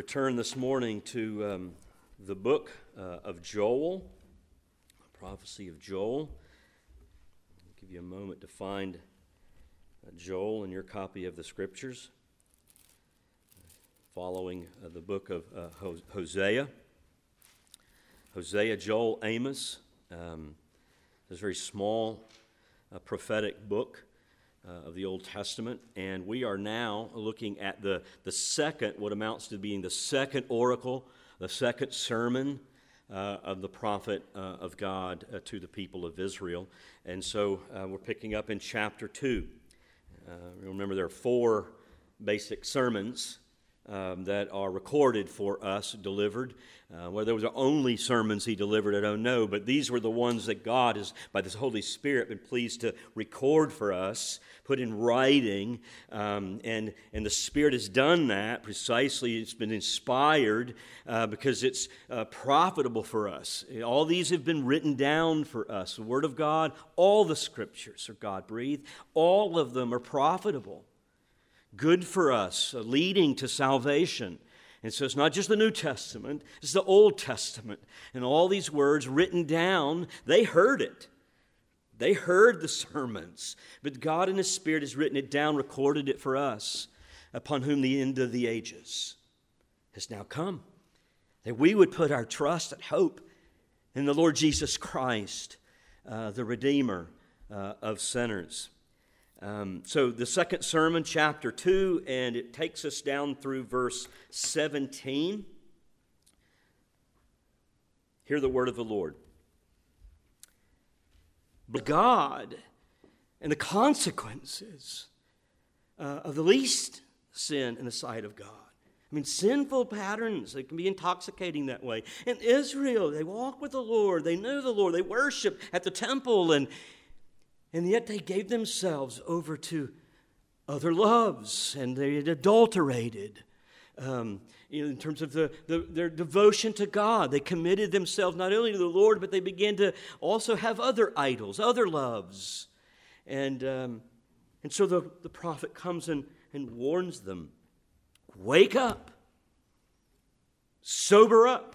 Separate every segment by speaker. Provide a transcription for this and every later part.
Speaker 1: return this morning to the book of Joel, the prophecy of Joel. I'll give you a moment to find Joel in your copy of the Scriptures, following the book of Hosea. Hosea, Joel, Amos. It's a very small prophetic book of the Old Testament, and we are now looking at the second, what amounts to being the second oracle, the second sermon of the prophet of God to the people of Israel. And so we're picking up in chapter 2. Remember, there are 4 basic sermons that are recorded for us, delivered. Whether those are only sermons he delivered, I don't know, but these were the ones that God has, by the Holy Spirit, been pleased to record for us, put in writing, and the Spirit has done that precisely. It's been inspired because it's profitable for us. All these have been written down for us. The Word of God, all the Scriptures are God-breathed. All of them are profitable, good for us, leading to salvation. And so it's not just the New Testament, it's the Old Testament. And all these words written down, they heard it. They heard the sermons. But God in His Spirit has written it down, recorded it for us, upon whom the end of the ages has now come. That we would put our trust and hope in the Lord Jesus Christ, the Redeemer of sinners. So the second sermon, chapter 2, and it takes us down through verse 17. Hear the word of the Lord. But God and the consequences of the least sin in the sight of God. I mean, sinful patterns, they can be intoxicating that way. In Israel, they walk with the Lord, they knew the Lord, they worship at the temple, and yet they gave themselves over to other loves, and they had adulterated. In terms of their devotion to God, they committed themselves not only to the Lord, but they began to also have other idols, other loves. And so the prophet comes and warns them, wake up, sober up.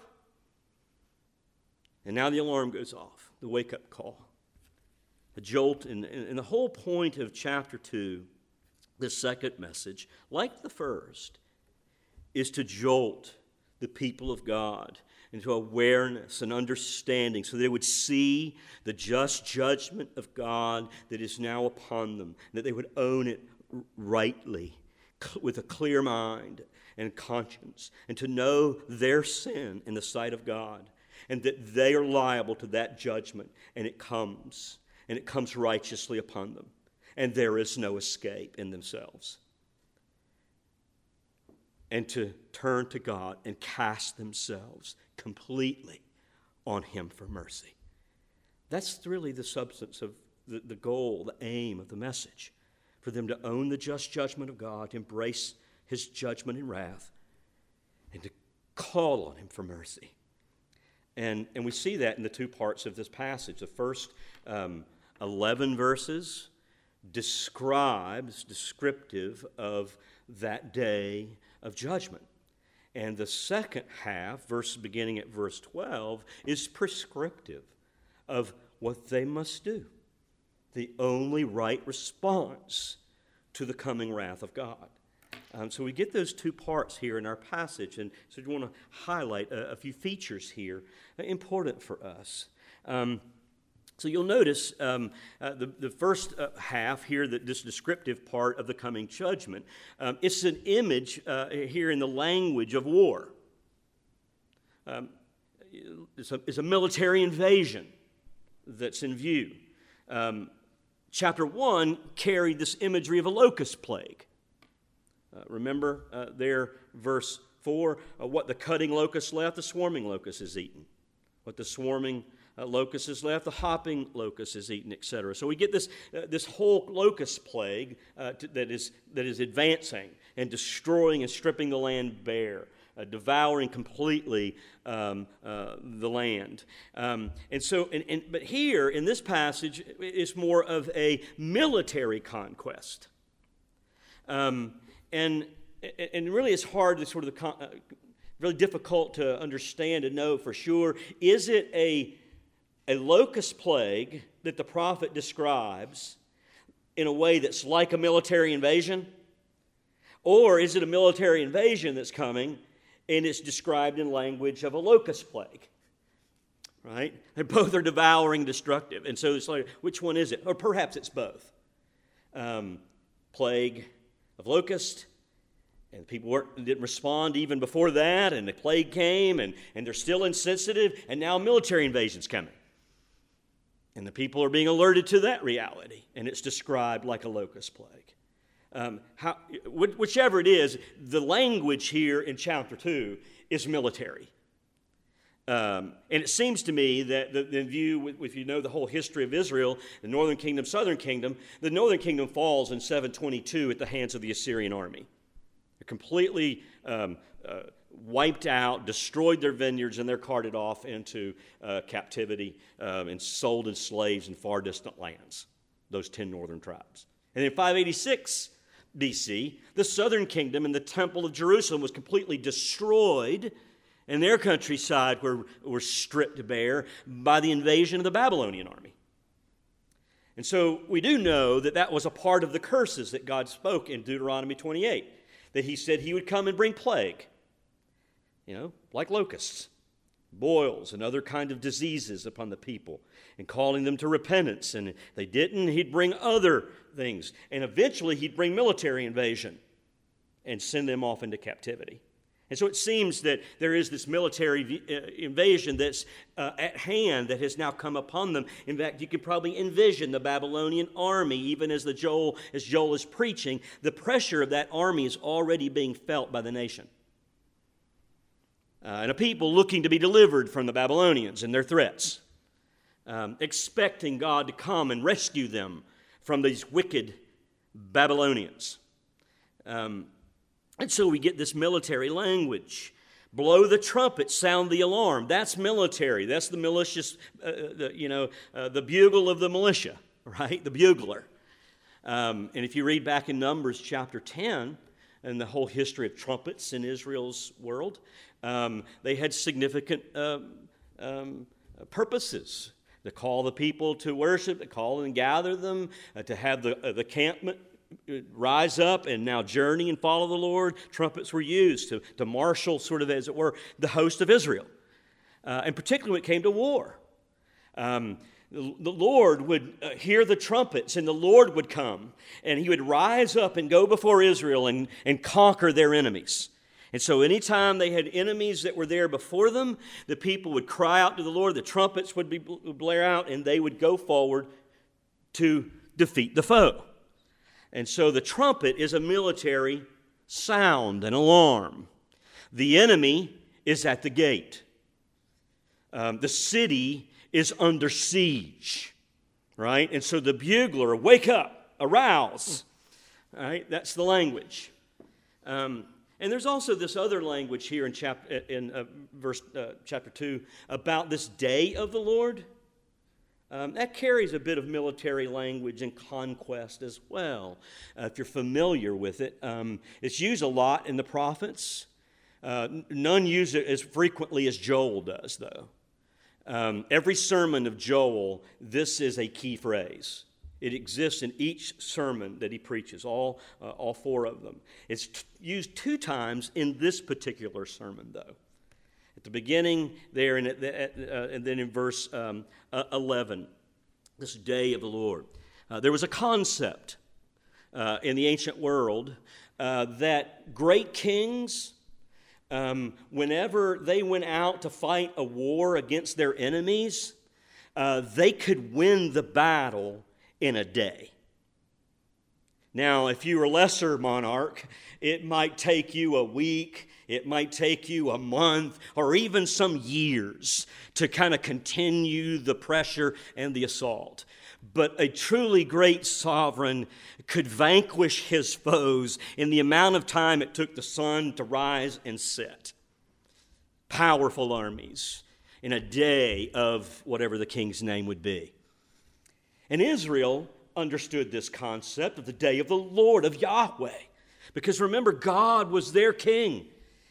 Speaker 1: And now the alarm goes off, the wake-up call. A jolt, and the whole point of chapter 2, this second message, like the first, is to jolt the people of God into awareness and understanding so they would see the just judgment of God that is now upon them, that they would own it rightly with a clear mind and conscience, and to know their sin in the sight of God, and that they are liable to that judgment, and it comes righteously upon them, and there is no escape in themselves. And to turn to God and cast themselves completely on Him for mercy. That's really the substance of the goal, the aim of the message, for them to own the just judgment of God, to embrace His judgment and wrath, and to call on Him for mercy. And we see that in the 2 parts of this passage. The first 11 verses descriptive of that day of judgment. And the second half, beginning at verse 12, is prescriptive of what they must do. The only right response to the coming wrath of God. So we get those 2 parts here in our passage, and so we want to highlight a few features here important for us. So you'll notice the first half here, this descriptive part of the coming judgment, it's an image here in the language of war. It's a military invasion that's in view. Chapter 1 carried this imagery of a locust plague. Remember there, verse 4, what the cutting locust left, the swarming locust is eaten. What the swarming locust is left, the hopping locust is eaten, etc. So we get this whole locust plague that is advancing and destroying and stripping the land bare, devouring completely the land. But here in this passage, it's more of a military conquest. And really, it's hard to sort of really difficult to understand and know for sure. Is it a locust plague that the prophet describes in a way that's like a military invasion? Or is it a military invasion that's coming and it's described in language of a locust plague? Right? They both are devouring, destructive. And so it's like, which one is it? Or perhaps it's both. Plague of locust, and people didn't respond even before that, and the plague came, and they're still insensitive, and now a military invasion's coming. And the people are being alerted to that reality, and it's described like a locust plague. Whichever it is, the language here in chapter 2 is military. And it seems to me that the view, if you know the whole history of Israel, the northern kingdom, southern kingdom, the northern kingdom falls in 722 at the hands of the Assyrian army. They're completely wiped out, destroyed their vineyards, and they're carted off into captivity and sold as slaves in far distant lands, those 10 northern tribes. And in 586 BC, the southern kingdom and the temple of Jerusalem was completely destroyed, and their countryside were stripped bare by the invasion of the Babylonian army. And so we do know that that was a part of the curses that God spoke in Deuteronomy 28, that he said he would come and bring plague, like locusts, boils, and other kind of diseases upon the people, and calling them to repentance. And if they didn't, he'd bring other things. And eventually he'd bring military invasion and send them off into captivity. And so it seems that there is this military invasion that's at hand that has now come upon them. In fact, you could probably envision the Babylonian army, even as Joel is preaching, the pressure of that army is already being felt by the nation. And a people looking to be delivered from the Babylonians and their threats, expecting God to come and rescue them from these wicked Babylonians. And so we get this military language. Blow the trumpet, sound the alarm. That's military. That's the malicious, the bugle of the militia, right? The bugler. And if you read back in Numbers chapter 10 and the whole history of trumpets in Israel's world, they had significant purposes. To call the people to worship, to call and gather them, to have the campment rise up and now journey and follow the Lord. Trumpets were used to marshal, sort of as it were, the host of Israel. And particularly when it came to war. The Lord would hear the trumpets, and the Lord would come, and he would rise up and go before Israel and conquer their enemies. And so anytime they had enemies that were there before them, the people would cry out to the Lord, the trumpets would blare out, and they would go forward to defeat the foe. And so the trumpet is a military sound, an alarm. The enemy is at the gate. The city is under siege, right? And so the bugler, wake up, arouse, right? That's the language. And there's also this other language here in chapter 2 about this day of the Lord. That carries a bit of military language and conquest as well, if you're familiar with it. It's used a lot in the prophets. None use it as frequently as Joel does, though. Every sermon of Joel, this is a key phrase. It exists in each sermon that he preaches, all 4 of them. It's used 2 times in this particular sermon, though. At the beginning there and then in verse 11, this day of the Lord. There was a concept in the ancient world that great kings, whenever they went out to fight a war against their enemies, they could win the battle in a day. Now, if you were a lesser monarch, it might take you a week, it might take you a month, or even some years to kind of continue the pressure and the assault. But a truly great sovereign could vanquish his foes in the amount of time it took the sun to rise and set. Powerful armies in a day of whatever the king's name would be. And Israel understood this concept of the day of the Lord, of Yahweh. Because remember, God was their king.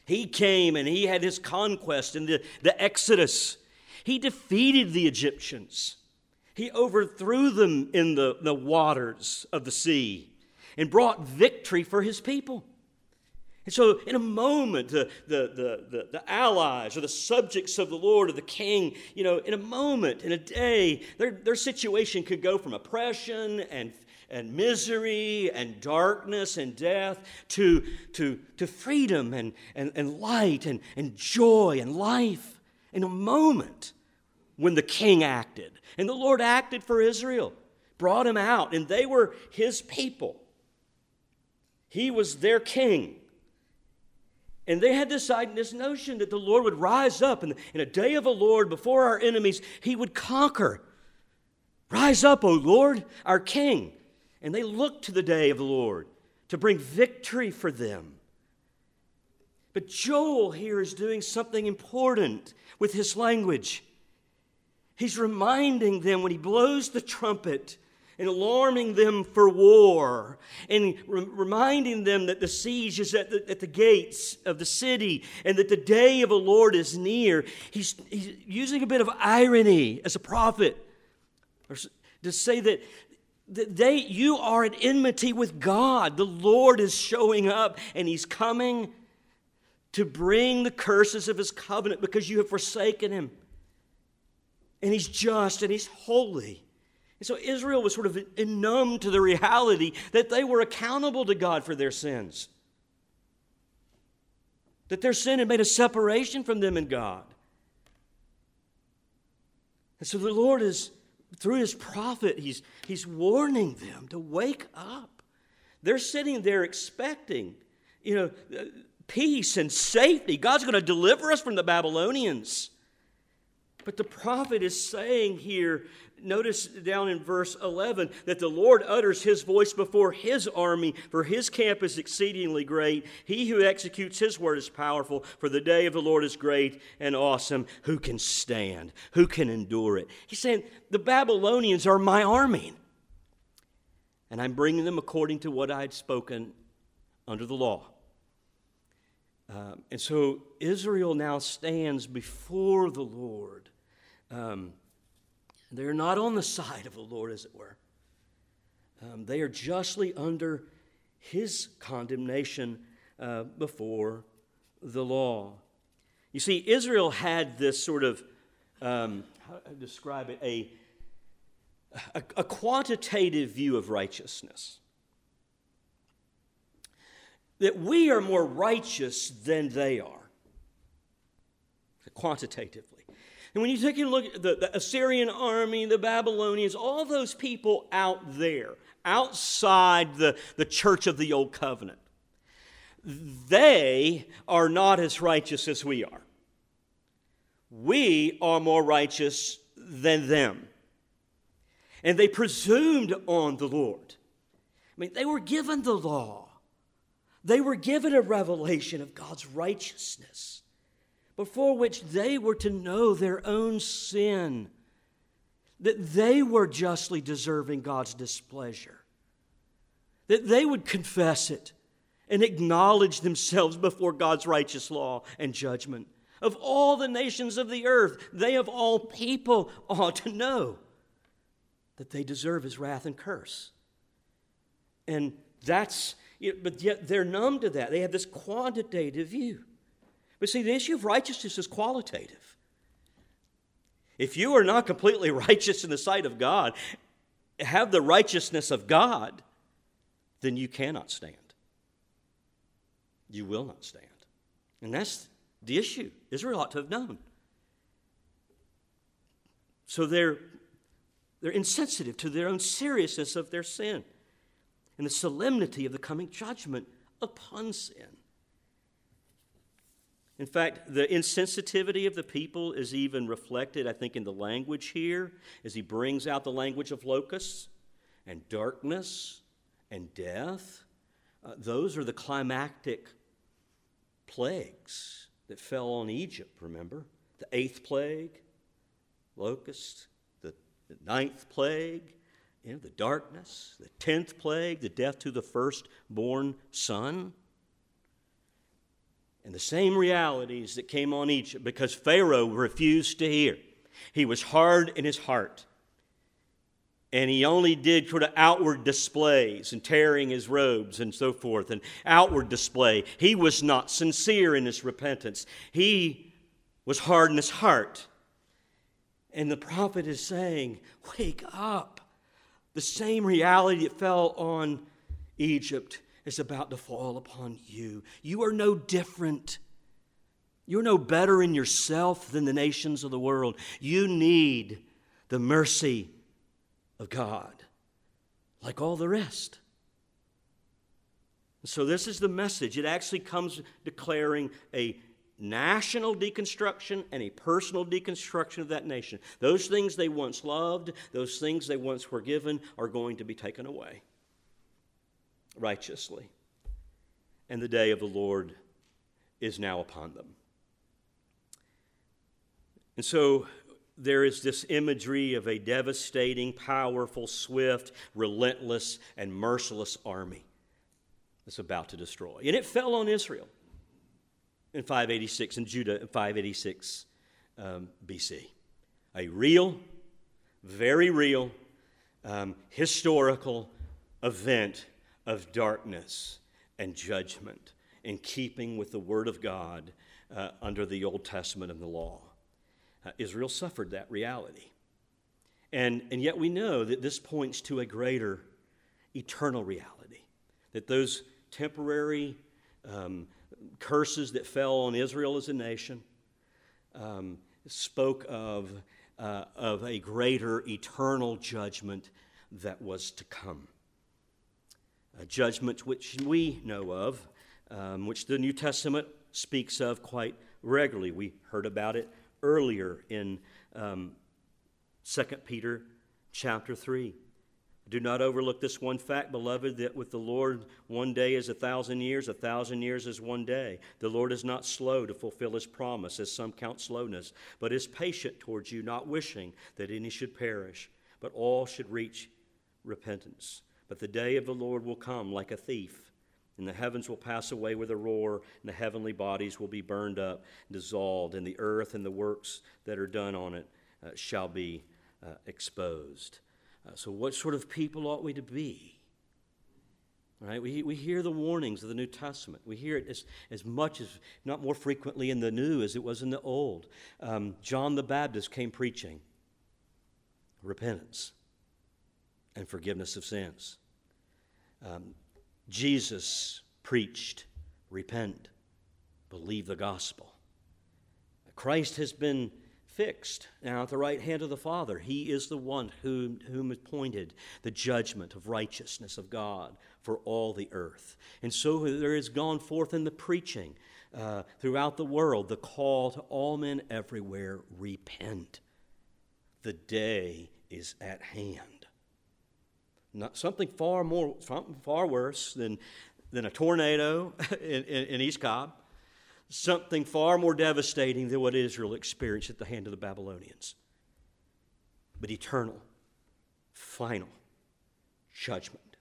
Speaker 1: He came and he had his conquest and the Exodus. He defeated the Egyptians. He overthrew them in the waters of the sea and brought victory for his people. And so in a moment, the allies or the subjects of the Lord or the king, in a moment, in a day, their situation could go from oppression and misery and darkness and death to freedom and light and joy and life in a moment when the king acted. And the Lord acted for Israel, brought him out, and they were his people. He was their king. And they had this notion that the Lord would rise up in a day of the Lord before our enemies, he would conquer. Rise up, O Lord, our king. And they looked to the day of the Lord to bring victory for them. But Joel here is doing something important with his language. He's reminding them when he blows the trumpet and alarming them for war, and reminding them that the siege is at the gates of the city and that the day of the Lord is near. He's using a bit of irony as a prophet to say that you are at enmity with God. The Lord is showing up and he's coming to bring the curses of his covenant because you have forsaken him. And he's just and he's holy. And so Israel was sort of numb to the reality that they were accountable to God for their sins. That their sin had made a separation from them and God. And so the Lord is, through his prophet, he's warning them to wake up. They're sitting there expecting, peace and safety. God's going to deliver us from the Babylonians. But the prophet is saying here, notice down in verse 11, that the Lord utters his voice before his army, for his camp is exceedingly great. He who executes his word is powerful, for the day of the Lord is great and awesome. Who can stand? Who can endure it? He's saying, the Babylonians are my army, and I'm bringing them according to what I had spoken under the law. And so Israel now stands before the Lord. They're not on the side of the Lord, as it were. They are justly under his condemnation before the law. You see, Israel had this sort of, how do I describe it, a quantitative view of righteousness. That we are more righteous than they are, quantitatively. And when you take a look at the Assyrian army, the Babylonians, all those people out there, outside the church of the Old Covenant, they are not as righteous as we are. We are more righteous than them. And they presumed on the Lord. I mean, they were given the law. They were given a revelation of God's righteousness, before which they were to know their own sin, that they were justly deserving God's displeasure, that they would confess it and acknowledge themselves before God's righteous law and judgment. Of all the nations of the earth, they of all people ought to know that they deserve his wrath and curse. And but yet they're numb to that. They have this quantitative view. But see, the issue of righteousness is qualitative. If you are not completely righteous in the sight of God, have the righteousness of God, then you cannot stand. You will not stand. And that's the issue Israel ought to have known. So they're insensitive to their own seriousness of their sin and the solemnity of the coming judgment upon sin. In fact, the insensitivity of the people is even reflected, I think, in the language here, as he brings out the language of locusts and darkness and death. Those are the climactic plagues that fell on Egypt, remember? The 8th plague, locusts, the 9th plague, the darkness, the 10th plague, the death to the firstborn son. And the same realities that came on Egypt because Pharaoh refused to hear. He was hard in his heart. And he only did sort of outward displays and tearing his robes and so forth, and outward display. He was not sincere in his repentance. He was hard in his heart. And the prophet is saying, wake up. The same reality that fell on Egypt is about to fall upon you. You are no different. You're no better in yourself than the nations of the world. You need the mercy of God, like all the rest. So this is the message. It actually comes declaring a national deconstruction and a personal deconstruction of that nation. Those things they once loved, those things they once were given, are going to be taken away righteously. And the day of the Lord is now upon them. And so there is this imagery of a devastating, powerful, swift, relentless, and merciless army that's about to destroy. And it fell on Israel in 586 and Judah in 586 BC. A real, very real, historical event of darkness and judgment in keeping with the Word of God under the Old Testament and the law. Israel suffered that reality. And yet we know that this points to a greater eternal reality. That those temporary curses that fell on Israel as a nation spoke of a greater eternal judgment that was to come. A judgment which we know of, which the New Testament speaks of quite regularly. We heard about it earlier in 2 Peter chapter 3. Do not overlook this one fact, beloved, that with the Lord 1 day is 1,000 years, 1,000 years is 1 day. The Lord is not slow to fulfill his promise, as some count slowness, but is patient towards you, not wishing that any should perish, but all should reach repentance. But the day of the Lord will come like a thief. And the heavens will pass away with a roar, and the heavenly bodies will be burned up, dissolved, and the earth and the works that are done on it shall be exposed. So what sort of people ought we to be? Right? We hear the warnings of the New Testament. We hear it as much as, not more frequently in the New as it was in the Old. John the Baptist came preaching repentance and forgiveness of sins. Jesus preached, repent, believe the gospel. Christ has been fixed now at the right hand of the Father. He is the one whom appointed the judgment of righteousness of God for all the earth. And so there is gone forth in the preaching throughout the world the call to all men everywhere, repent. The day is at hand. Not something far worse than a tornado in East Cobb. Something far more devastating than what Israel experienced at the hand of the Babylonians. But eternal, final judgment.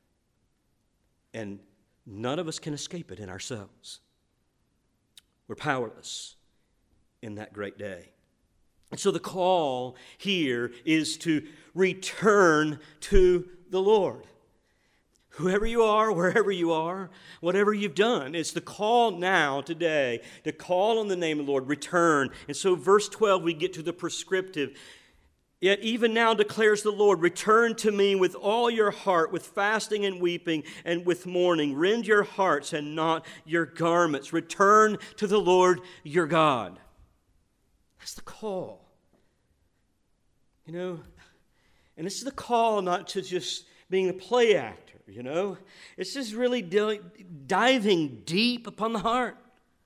Speaker 1: And none of us can escape it in ourselves. We're powerless in that great day. And so the call here is to return to the Lord. Whoever you are, wherever you are, whatever you've done, it's the call now, today, to call on the name of the Lord, return. And so verse 12, we get to the prescriptive. Yet even now declares the Lord, return to me with all your heart, with fasting and weeping and with mourning. Rend your hearts and not your garments. Return to the Lord your God. That's the call. You know, and this is the call not to just being a play actor, you know. It's just really diving deep upon the heart.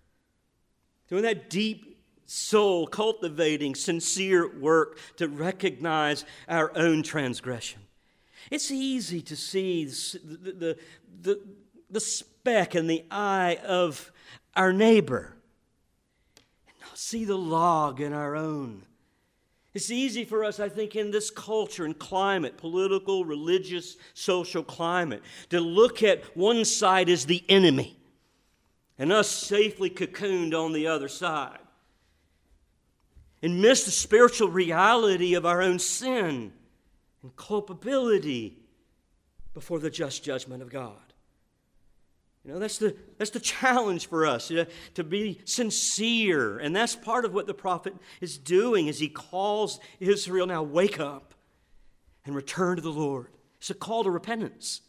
Speaker 1: Doing that deep soul, cultivating sincere work to recognize our own transgression. It's easy to see the speck in the eye of our neighbor and not see the log in our own. It's easy for us, I think, in this culture and climate, political, religious, social climate, to look at one side as the enemy and us safely cocooned on the other side, and miss the spiritual reality of our own sin and culpability before the just judgment of God. You know, that's the challenge for us, to be sincere. And that's part of what the prophet is doing as he calls Israel, now wake up and return to the Lord. It's a call to repentance.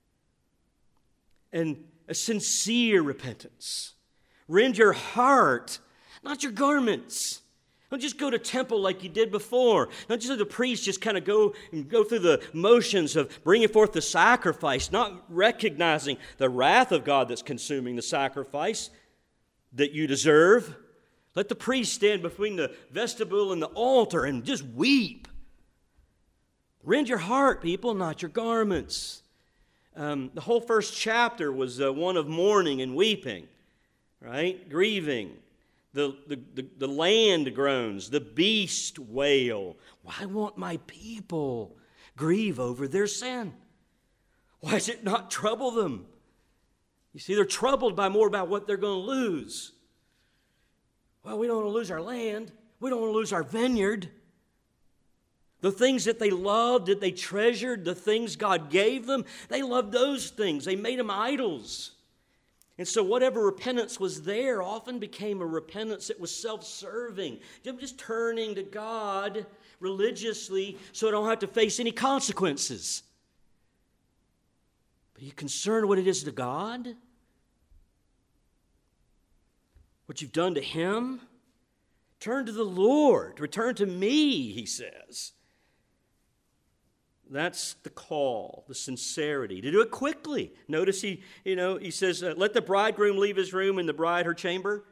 Speaker 1: And a sincere repentance. Rend your heart, not your garments. Don't just go to temple like you did before. Don't just let the priest just kind of go through the motions of bringing forth the sacrifice, not recognizing the wrath of God that's consuming the sacrifice that you deserve. Let the priest stand between the vestibule and the altar and just weep. Rend your heart, people, not your garments. The whole first chapter was one of mourning and weeping, right? Grieving. The land groans, the beast wail. Why won't my people grieve over their sin? Why does it not trouble them? You see, they're troubled by more about what they're going to lose. Well, we don't want to lose our land. We don't want to lose our vineyard. The things that they loved, that they treasured, the things God gave them, they loved those things. They made them idols. And so whatever repentance was there often became a repentance that was self-serving. I'm just turning to God religiously so I don't have to face any consequences. But are you concerned what it is to God? What you've done to Him? Turn to the Lord. Return to me, He says. That's the call, the sincerity, to do it quickly. Notice he says, let the bridegroom leave his room and the bride her chamber.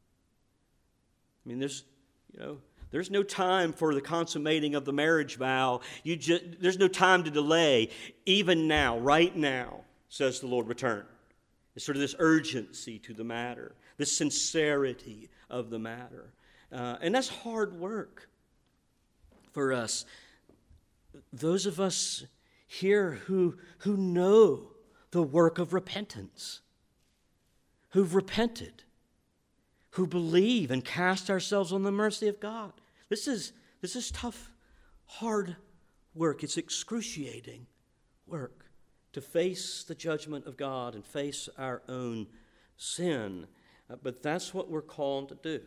Speaker 1: I mean, there's no time for the consummating of the marriage vow. There's no time to delay. Even now, right now, says the Lord, return. It's sort of this urgency to the matter, this sincerity of the matter. And that's hard work for us. Those of us here who know the work of repentance, who've repented, who believe and cast ourselves on the mercy of God. This is tough, hard work. It's excruciating work to face the judgment of God and face our own sin. But that's what we're called to do.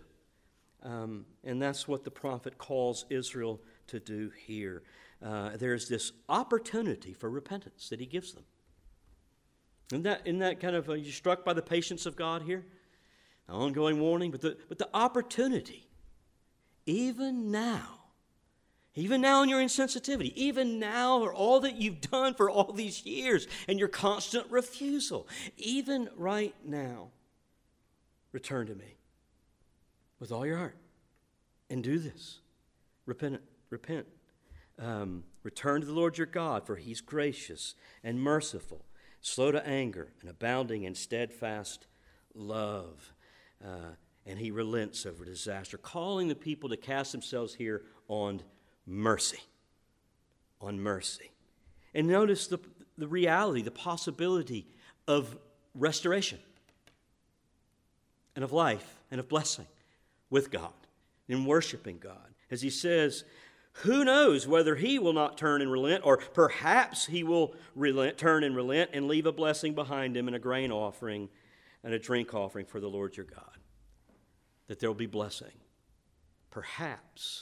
Speaker 1: And that's what the prophet calls Israel to do here. There's this opportunity for repentance that he gives them. Isn't that kind of, are you struck by the patience of God here? An ongoing warning, but the opportunity, even now in your insensitivity, even now for all that you've done for all these years and your constant refusal, even right now, return to me with all your heart and do this. Repent. Return to the Lord your God, for He's gracious and merciful, slow to anger, and abounding in steadfast love. And He relents over disaster, calling the people to cast themselves here on mercy. On mercy. And notice the reality, the possibility of restoration and of life and of blessing with God, in worshiping God. As he says, who knows whether He will not turn and relent, or perhaps He will turn and relent and leave a blessing behind Him and a grain offering and a drink offering for the Lord your God. That there will be blessing. Perhaps.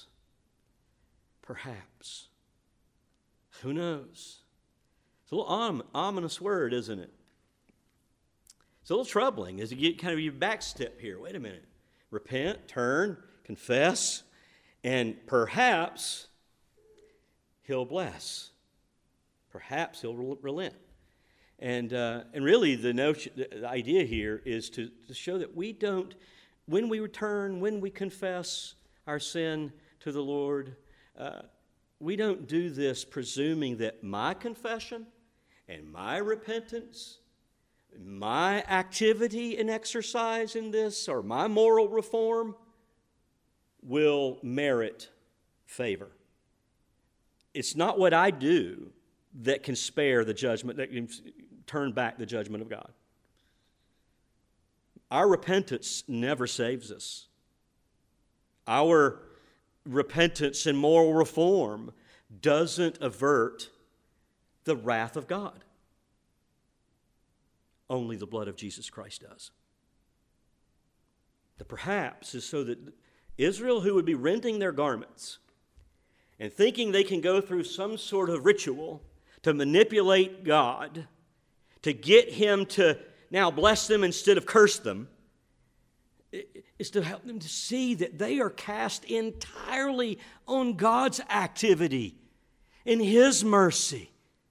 Speaker 1: Who knows? It's a little ominous word, isn't it? It's a little troubling as you get kind of your backstep here. Wait a minute. Repent, turn, confess, and perhaps He'll bless. Perhaps He'll relent. And really the idea here is to show that we don't, when we return, when we confess our sin to the Lord, we don't do this presuming that my confession and my repentance, my activity and exercise in this, or my moral reform will merit favor. It's not what I do that can spare the judgment, that can turn back the judgment of God. Our repentance never saves us. Our repentance and moral reform doesn't avert the wrath of God. Only the blood of Jesus Christ does. The perhaps is so that Israel, who would be rending their garments and thinking they can go through some sort of ritual to manipulate God, to get Him to now bless them instead of curse them, is to help them to see that they are cast entirely on God's activity, in His mercy,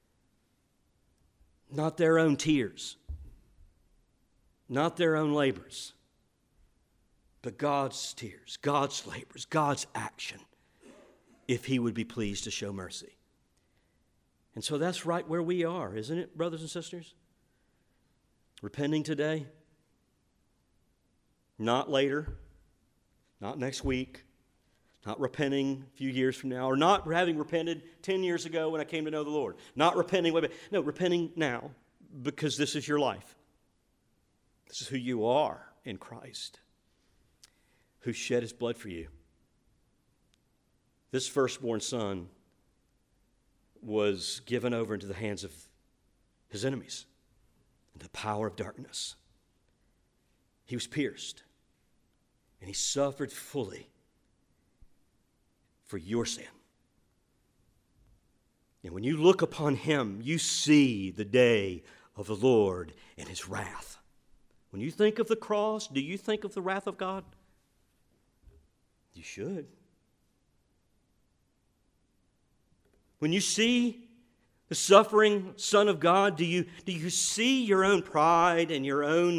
Speaker 1: not their own tears, not their own labors, but God's tears, God's labors, God's action, if He would be pleased to show mercy. And so that's right where we are, isn't it, brothers and sisters? Repenting today, not later, not next week, not repenting a few years from now, or not having repented 10 years ago when I came to know the Lord. Not repenting, no, repenting now, because this is your life. This is who you are in Christ, who shed His blood for you. This firstborn son was given over into the hands of his enemies and the power of darkness. He was pierced, and He suffered fully for your sin. And when you look upon Him, you see the day of the Lord and His wrath. When you think of the cross, do you think of the wrath of God? You should. When you see the suffering Son of God, do you see your own pride and your own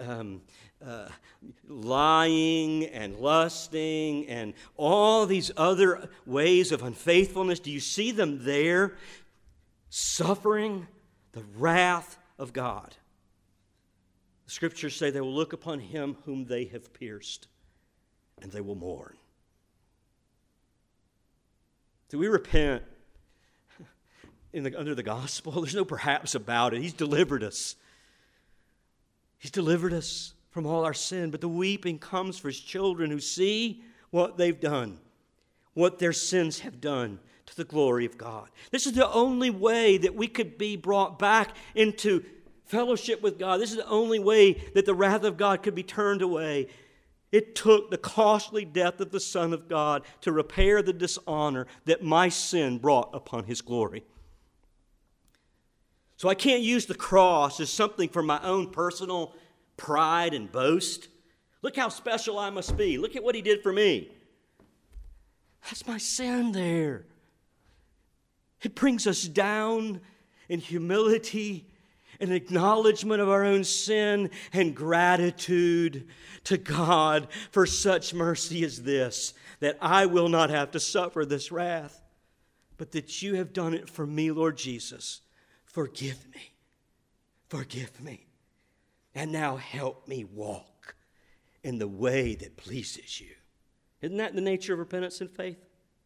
Speaker 1: lying and lusting and all these other ways of unfaithfulness? Do you see them there suffering the wrath of God? The Scriptures say they will look upon Him whom they have pierced, and they will mourn. Do we repent under the gospel? There's no perhaps about it. He's delivered us. He's delivered us from all our sin. But the weeping comes for His children who see what they've done, what their sins have done to the glory of God. This is the only way that we could be brought back into fellowship with God. This is the only way that the wrath of God could be turned away. It took the costly death of the Son of God to repair the dishonor that my sin brought upon His glory. So I can't use the cross as something for my own personal pride and boast. Look how special I must be. Look at what He did for me. That's my sin there. It brings us down in humility and acknowledgement of our own sin and gratitude to God for such mercy as this, that I will not have to suffer this wrath, but that You have done it for me, Lord Jesus. Forgive me. Forgive me. And now help me walk in the way that pleases You. Isn't that the nature of repentance and faith?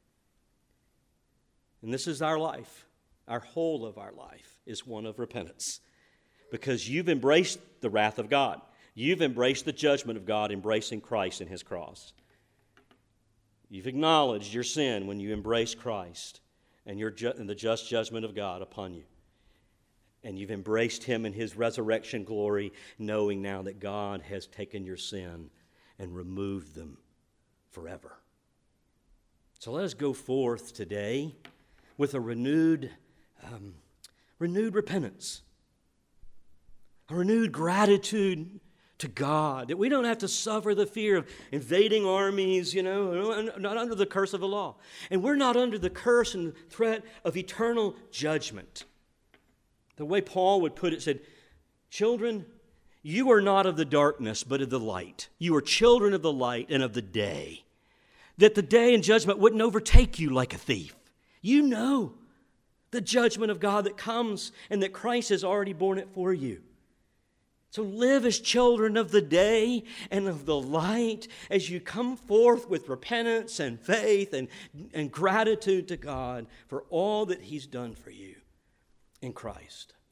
Speaker 1: And this is our life. Our whole of our life is one of repentance. Because you've embraced the wrath of God. You've embraced the judgment of God, embracing Christ and His cross. You've acknowledged your sin when you embrace Christ and the just judgment of God upon you. And you've embraced Him in His resurrection glory, knowing now that God has taken your sin and removed them forever. So let us go forth today with a renewed repentance, a renewed gratitude to God, that we don't have to suffer the fear of invading armies, not under the curse of the law. And we're not under the curse and threat of eternal judgment. The way Paul would put it said, children, you are not of the darkness, but of the light. You are children of the light and of the day. That the day and judgment wouldn't overtake you like a thief. You know the judgment of God that comes and that Christ has already borne it for you. So live as children of the day and of the light as you come forth with repentance and faith and gratitude to God for all that He's done for you in Christ.